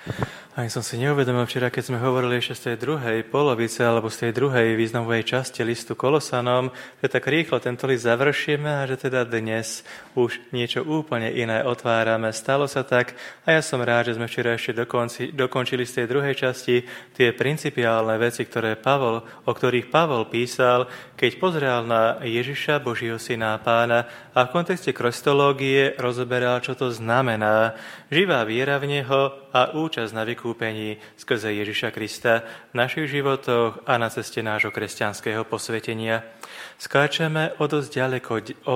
Ani som si neuvedomil včera, keď sme hovorili ešte z tej druhej polovice alebo z tej druhej významovej časti listu Kolosanom, že tak rýchlo tento list završíme a že teda dnes už niečo úplne iné otvárame. Stalo sa tak a ja som rád, že sme včera ešte dokončili z tej druhej časti tie principiálne veci, o ktorých Pavol písal, keď pozrel na Ježiša, Božieho syna a pána a v kontexte kristológie rozoberal, čo to znamená živá viera v Neho a účasť na vykúpení skrze Ježiša Krista v našich životoch a na ceste nášho kresťanského posvetenia. Skáčeme o dosť ďaleko,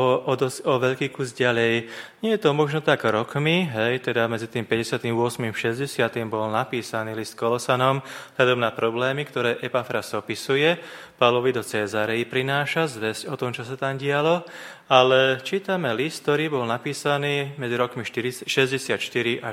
o veľký kus ďalej. Nie je to možno tak rokmi, teda medzi tým 58. a 60. bol napísaný list Kolosanom, hľadom na problémy, ktoré Epafras opisuje. Pavlovi do Cézarei prináša zvesť o tom, čo sa tam dialo, ale čítame list, ktorý bol napísaný medzi rokmi 64 a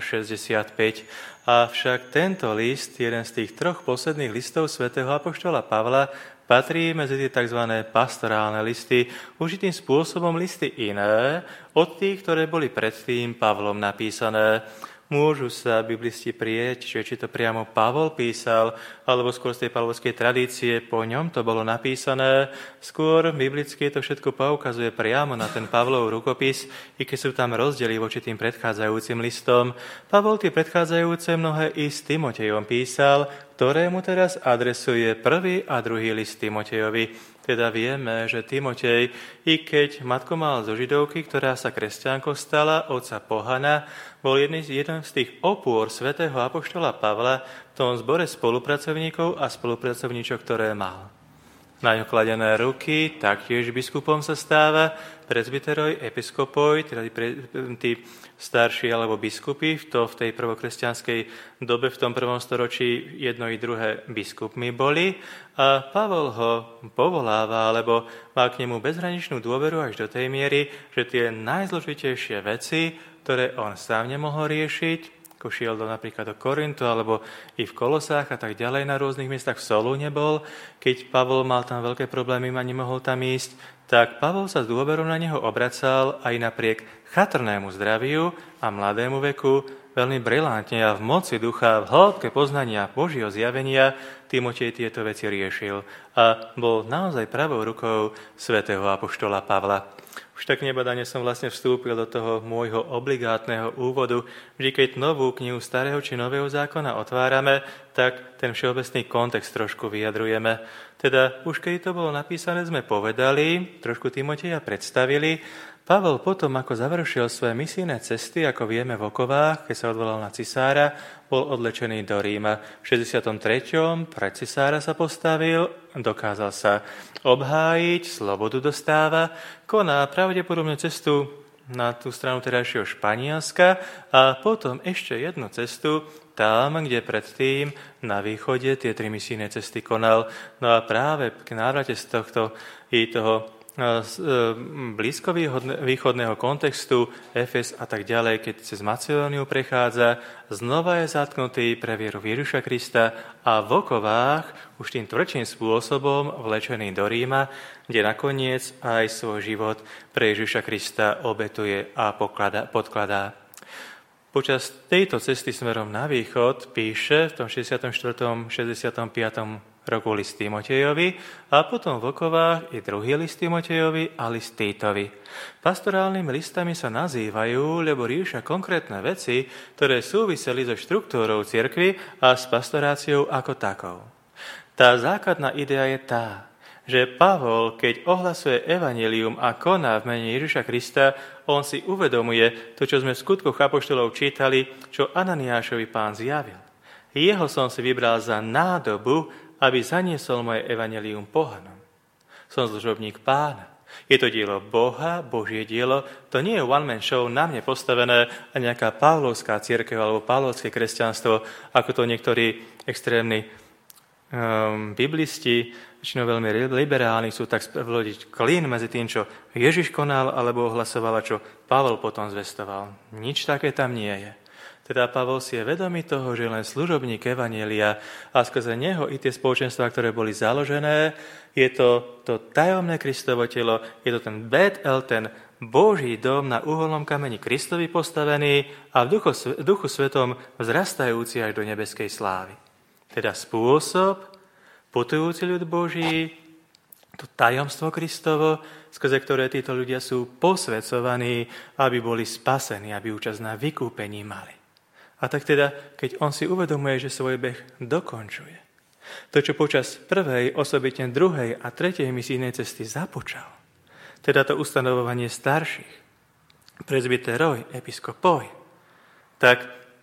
65. Avšak tento list, jeden z tých troch posledných listov svätého apoštola Pavla, patrí medzi tie tzv. Pastorálne listy, určitým spôsobom listy iné od tých, ktoré boli predtým Pavlom napísané. Môžu sa biblisti prieť, či to priamo Pavol písal, alebo skôr z tej pavlovskej tradície po ňom to bolo napísané. Skôr biblicky to všetko poukazuje priamo na ten Pavlov rukopis, i keď sú tam rozdiely voči tým predchádzajúcim listom. Pavol tie predchádzajúce mnohé i s Timotejom písal, ktorému teraz adresuje prvý a druhý list Timotejovi. Teda vieme, že Timotej, i keď matko mal zo Židovky, ktorá sa kresťankou stala, otca pohana, bol jeden z tých opôr svätého apoštola Pavla v tom zbore spolupracovníkov a spolupracovníčok, ktoré mal. Na ňo kladené ruky, taktiež biskupom sa stáva, presbyteroj, episkopoj, teda tí starší alebo biskupy, v tej prvokresťanskej dobe, v tom prvom storočí jedno i druhé biskupmi boli. A Pavol ho povoláva, alebo má k nemu bezhraničnú dôveru až do tej miery, že tie najzložitejšie veci, ktoré on sám nemohol riešiť, ako šiel napríklad do Korintu, alebo i v Kolosách a tak ďalej, na rôznych miestach v Solúne bol. Keď Pavol mal tam veľké problémy a nemohol tam ísť, tak Pavol sa s dôverou na neho obracal aj napriek chatrnému zdraviu a mladému veku veľmi brilantne a v moci ducha, v hĺbke poznania Božieho zjavenia Timotej tieto veci riešil a bol naozaj pravou rukou svätého apoštola Pavla. Už tak nebadane som vlastne vstúpil do toho môjho obligátneho úvodu. Vždy, keď novú knihu starého či nového zákona otvárame, tak ten všeobecný kontext trošku vyjadrujeme. Teda už keď to bolo napísané, sme povedali, trošku Timoteja predstavili. Pavol potom, ako završil svoje misijné cesty, ako vieme v Okovách, keď sa odvolal na cisára, bol odlečený do Ríma. V 63. pred cisára sa postavil, dokázal sa obhájiť, slobodu dostáva, koná pravdepodobne cestu na tú stranu terajšieho Španielska a potom ešte jednu cestu tam, kde predtým na východe tie 3 misijné cesty konal. No a práve k návrate z tohto i toho blízkovýchodného kontextu, Efes a tak ďalej, keď cez Macedóniu prechádza, znova je zatknutý pre vieru v Ježiša Krista a v Okovách už tým tvrdším spôsobom vlečený do Ríma, kde nakoniec aj svoj život pre Ježiša Krista obetuje a podkladá. Počas tejto cesty smerom na východ píše v tom 64. 65. roku list Timotejovi a potom v Okovách i druhý list Timotejovi a list Týtovi. Pastorálnymi listami sa nazývajú, lebo riešia konkrétne veci, ktoré súviseli so štruktúrou cirkvi a s pastoráciou ako takou. Tá základná idea je tá, že Pavol, keď ohlasuje evanjelium a koná v mene Ježiša Krista, on si uvedomuje to, čo sme v skutkoch apoštolov čítali, čo Ananiášovi Pán zjavil. Jeho som si vybral za nádobu, aby zaniesol moje evanjelium pohanom. Som služobník Pána. Je to dielo Boha, Božie dielo. To nie je one-man show na mne postavené a nejaká pavlovská cirkev alebo pavlovské kresťanstvo, ako to niektorí extrémni biblisti, väčšinou veľmi liberálni, sú tak vlodiť klín medzi tým, čo Ježiš konal alebo ohlasoval a čo Pavol potom zvestoval. Nič také tam nie je. Teda Pavol si je vedomý toho, že len služobník evanjelia a skrze neho i tie spoločenstvá, ktoré boli založené, je to tajomné Kristovo telo, je to ten Betel, ten Boží dom na uholnom kameni Kristovi postavený a v duchu svetom vzrastajúci až do nebeskej slávy. Teda spôsob, putujúci ľud Boží, to tajomstvo Kristovo, skrze ktoré títo ľudia sú posvecovaní, aby boli spasení, aby účasť na vykúpení mali. A tak teda, keď on si uvedomuje, že svoj beh dokončuje, to, čo počas prvej, osobitne druhej a tretej misijnej cesty započal, teda to ustanovovanie starších, presbyteroi, episkopoi, tak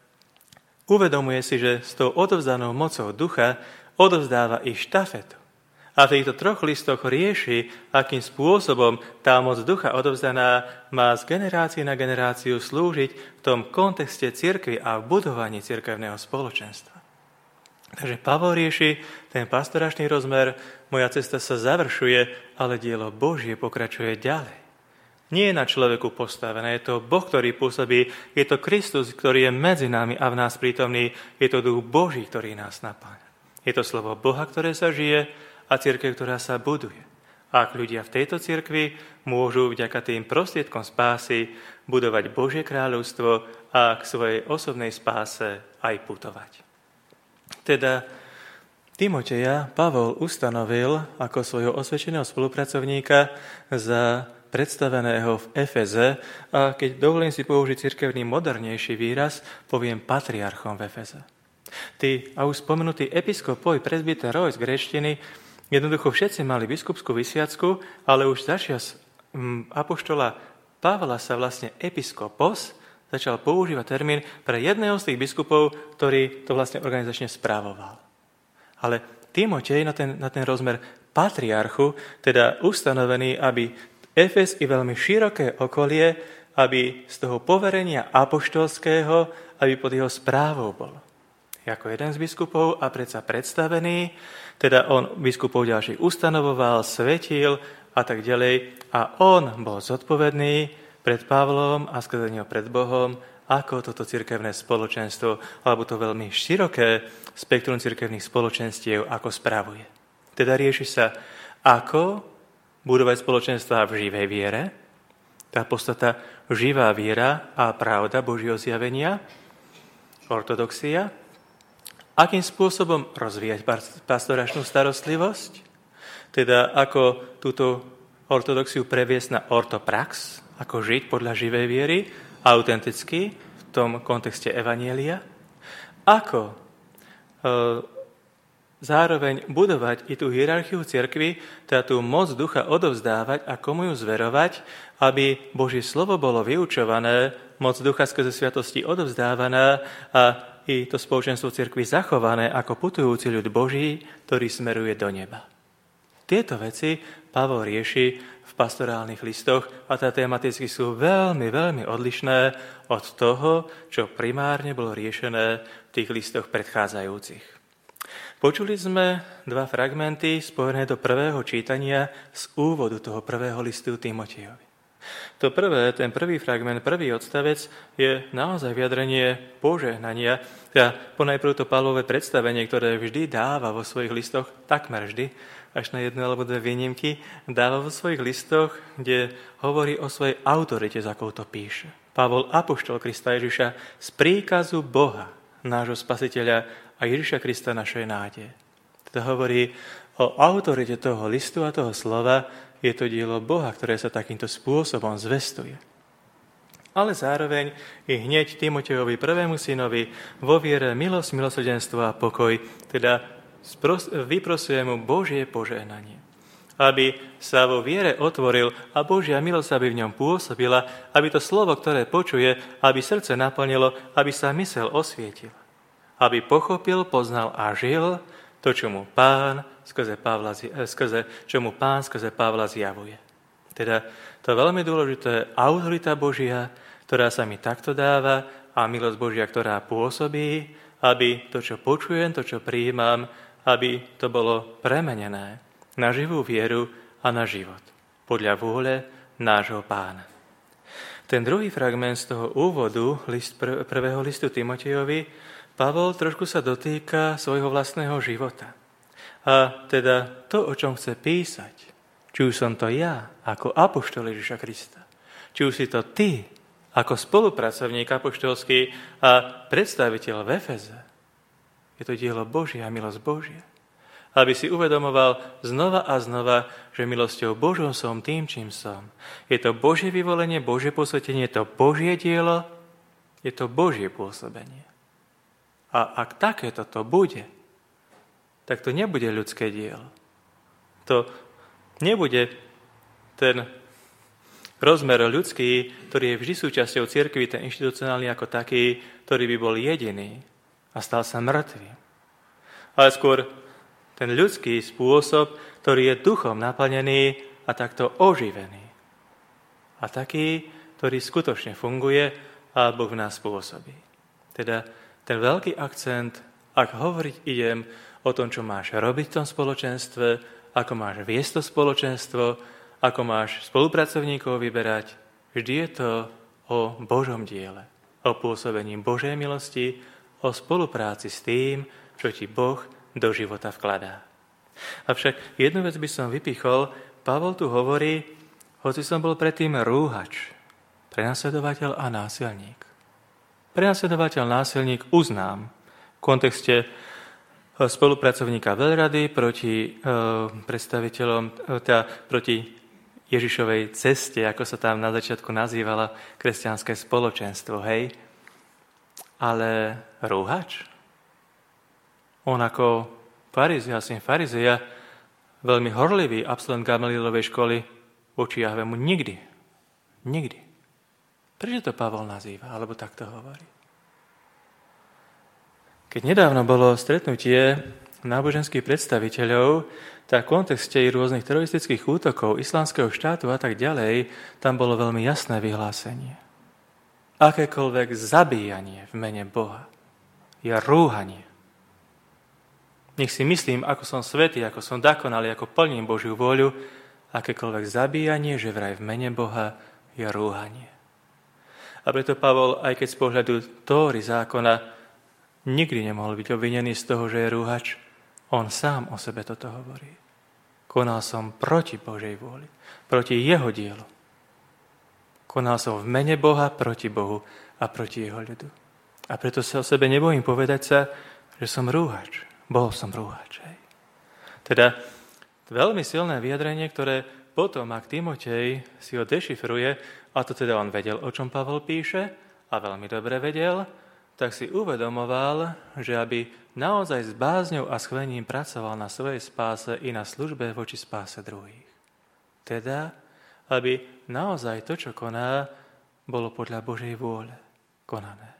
uvedomuje si, že s tou odovzdanou mocou ducha odovzdáva i štafetu. A v týchto troch listoch rieši, akým spôsobom tá moc ducha odovzdaná má z generácie na generáciu slúžiť v tom kontexte cirkvi a v budovaní cirkevného spoločenstva. Takže Pavol rieši ten pastoračný rozmer, moja cesta sa završuje, ale dielo Božie pokračuje ďalej. Nie je na človeku postavené, je to Boh, ktorý pôsobí, je to Kristus, ktorý je medzi nami a v nás prítomný, je to Duch Boží, ktorý nás napája. Je to slovo Boha, ktoré sa žije, a cirkev, ktorá sa buduje. Ak ľudia v tejto cirkvi môžu vďaka tým prostriedkom spásy budovať Božie kráľovstvo a k svojej osobnej spáse aj putovať. Teda Timoteja Pavol ustanovil ako svojho osvedčeného spolupracovníka za predstaveného v Efeze a keď dovolím si použiť cirkevný modernejší výraz, poviem patriarchom v Efeze. Tí a už spomenutí episkopoj, presbyteroi z gréčtiny, jednoducho všetci mali biskupskú vysviacku, ale už začias apoštola Pavla sa vlastne episkopos začal používať termín pre jedného z tých biskupov, ktorý to vlastne organizačne správoval. Ale Timotej na ten rozmer patriarchu, teda ustanovený, aby Efes i veľmi široké okolie, aby z toho poverenia apoštolského, aby pod jeho správou bolo. Ako jeden z biskupov a predsa predstavený, teda on biskupov ďalších ustanovoval, svetil a tak ďalej. A on bol zodpovedný pred Pavlom a skrze neho pred Bohom, ako toto cirkevné spoločenstvo, alebo to veľmi široké spektrum cirkevných spoločenstiev, ako spravuje. Teda rieši sa, ako budovať spoločenstva v živej viere, tá podstata živá viera a pravda Božieho zjavenia, ortodoxia, akým spôsobom rozvíjať pastoračnú starostlivosť, teda ako túto ortodoxiu previesť na ortoprax, ako žiť podľa živej viery, autenticky v tom kontexte evanjelia, ako zároveň budovať i tú hierarchiu cirkvi, teda tú moc ducha odovzdávať a komu ju zverovať, aby Božie slovo bolo vyučované, moc ducha skrze sviatosti odovzdávaná a i to spoločenstvo cirkvi zachované ako putujúci ľud Boží, ktorý smeruje do neba. Tieto veci Pavol rieši v pastorálnych listoch a tá tematicky sú veľmi, veľmi odlišné od toho, čo primárne bolo riešené v tých listoch predchádzajúcich. Počuli sme dva fragmenty spojené do prvého čítania z úvodu toho prvého listu Timotejovi. To prvé, ten prvý fragment, prvý odstavec je naozaj vyjadrenie požehnania. Teda ponajprv to Pavlové predstavenie, ktoré vždy dáva vo svojich listoch, takmer vždy, až na jednu alebo dve výnimky, dáva vo svojich listoch, kde hovorí o svojej autorite, za akou to píše. Pavol, apoštol Krista Ježiša, z príkazu Boha, nášho spasiteľa a Ježiša Krista, našej nádeje. Teda hovorí o autorite toho listu a toho slova. Je to dielo Boha, ktoré sa takýmto spôsobom zvestuje. Ale zároveň i hneď Timotejovi prvému synovi vo viere milosť, milosrdenstvo a pokoj, teda vyprosuje mu Božie požehnanie. Aby sa vo viere otvoril a Božia milosť aby v ňom pôsobila, aby to slovo, ktoré počuje, aby srdce naplnilo, aby sa mysel osvietila. Aby pochopil, poznal a žil to, čo mu Pán skrze Pavla zjavuje. Teda to je veľmi dôležité, autorita Božia, ktorá sa mi takto dáva a milosť Božia, ktorá pôsobí, aby to, čo počujem, to, čo prijímam, aby to bolo premenené na živú vieru a na život, podľa vôle nášho Pána. Ten druhý fragment z toho úvodu prvého listu Timotejovi, Pavol trošku sa dotýka svojho vlastného života. A teda to, o čom chce písať, či už som to ja, ako apoštol Ježiša Krista, Či už si to ty, ako spolupracovník apoštolský a predstaviteľ v Efeze. Je to dielo Božie a milosť Božia. Aby si uvedomoval znova a znova, že milosťou Božou som tým, čím som. Je to Božie vyvolenie, Božie posvetenie, je to Božie dielo, je to Božie pôsobenie. A ak takéto to bude, tak to nebude ľudské dielo. To nebude ten rozmer ľudský, ktorý je vždy súčasťou cirkvi, ten inštitucionálny ako taký, ktorý by bol jediný a stal sa mŕtvým. Ale skôr ten ľudský spôsob, ktorý je duchom naplnený a takto oživený. A taký, ktorý skutočne funguje a Boh v nás pôsobí. Teda ten veľký akcent, ak hovoriť idem o tom, čo máš robiť v tom spoločenstve, ako máš viesť to spoločenstvo, ako máš spolupracovníkov vyberať, vždy je to o Božom diele, o pôsobení Božej milosti, o spolupráci s tým, čo ti Boh do života vkladá. Avšak jednu vec by som vypichol, Pavol tu hovorí, hoci som bol predtým rúhač, prenasledovateľ a násilník. Prenasledovateľ, násilník uznám v kontexte spolupracovníka veľrady proti predstaviteľom, proti Ježišovej ceste, ako sa tam na začiatku nazývala kresťanské spoločenstvo, hej? Ale rúhač? On ako syn farizeja, veľmi horlivý absolvent Gamalielovej školy, voči Jahvemu nikdy. Prečo to Pavol nazýva, alebo takto hovorí? Keď nedávno bolo stretnutie náboženských predstaviteľov, tak v kontexte rôznych teroristických útokov islamského štátu a tak ďalej, tam bolo veľmi jasné vyhlásenie. Akékoľvek zabíjanie v mene Boha je rúhanie. Nech si myslím, ako som svätý, ako som dokonalý, ako plním Božiu vôľu, akékoľvek zabíjanie, že vraj v mene Boha je rúhanie. A preto Pavol, aj keď z pohľadu Tóry zákona nikdy nemohol byť obvinený z toho, že je rúhač, on sám o sebe toto hovorí. Konal som proti Božej vôli, proti jeho dielu. Konal som v mene Boha proti Bohu a proti jeho ľudu. A preto sa o sebe nebojím povedať sa, že som rúhač. Bol som rúhač. Teda veľmi silné vyjadrenie, ktoré potom, ak Timotej si ho dešifruje, a to teda on vedel, o čom Pavol píše, a veľmi dobre vedel, tak si uvedomoval, že aby naozaj s bázňou a schvením pracoval na svojej spáse i na službe voči spáse druhých. Teda, aby naozaj to, čo koná, bolo podľa Božej vôle konané.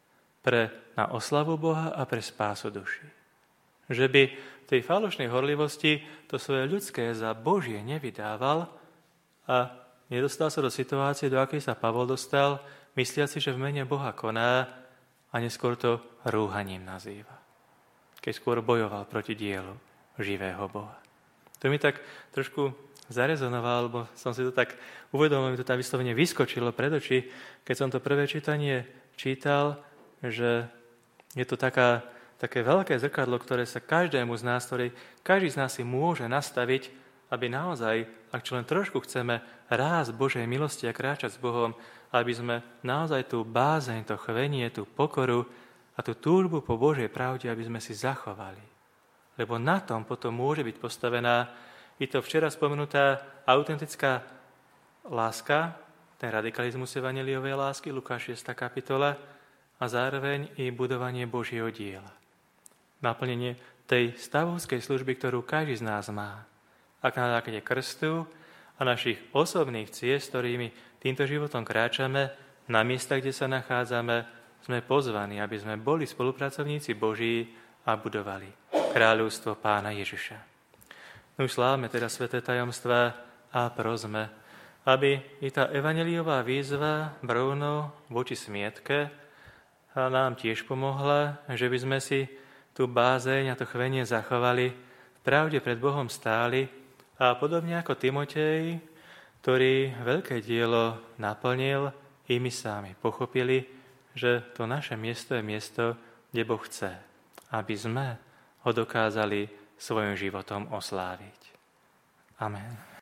Na oslavu Boha a pre spásu duší. Že by v tej falošnej horlivosti to svoje ľudské za Božie nevydával a nedostal sa do situácie, do akej sa Pavol dostal, mysliaci, že v mene Boha koná a neskôr to rúhaním nazýva. Keď skôr bojoval proti dielu živého Boha. To mi tak trošku zarezonoval, lebo som si to tak uvedomil, mi to tam vyslovene vyskočilo pred oči, keď som to prvé čítanie čítal, že je to také veľké zrkadlo, ktoré sa každému z nás, každý z nás si môže nastaviť, aby naozaj, ak čo len trošku chceme rásť Božej milosti a kráčať s Bohom, aby sme naozaj tú bázeň, to chvenie, tú pokoru a tú túžbu po Božej pravde, aby sme si zachovali. Lebo na tom potom môže byť postavená i to včera spomenutá autentická láska, ten radikalizmus evanjeliovej lásky, Lukáš 6. kapitola, a zároveň i budovanie Božieho diela. Naplnenie tej stavovskej služby, ktorú každý z nás má. Ak na základe krstu a našich osobných ciest, ktorými týmto životom kráčame, na miesta, kde sa nachádzame, sme pozvaní, aby sme boli spolupracovníci Boží a budovali kráľovstvo Pána Ježiša. No už slávme teda sväté tajomstvá a prosme, aby i tá evanjeliová výzva brovno voči smietke nám tiež pomohla, že by sme si tú bázeň a to chvenie zachovali, v pravde pred Bohom stáli a podobne ako Timotej, ktorý veľké dielo naplnil, i my sami pochopili, že to naše miesto je miesto, kde Boh chce, aby sme ho dokázali svojim životom osláviť. Amen.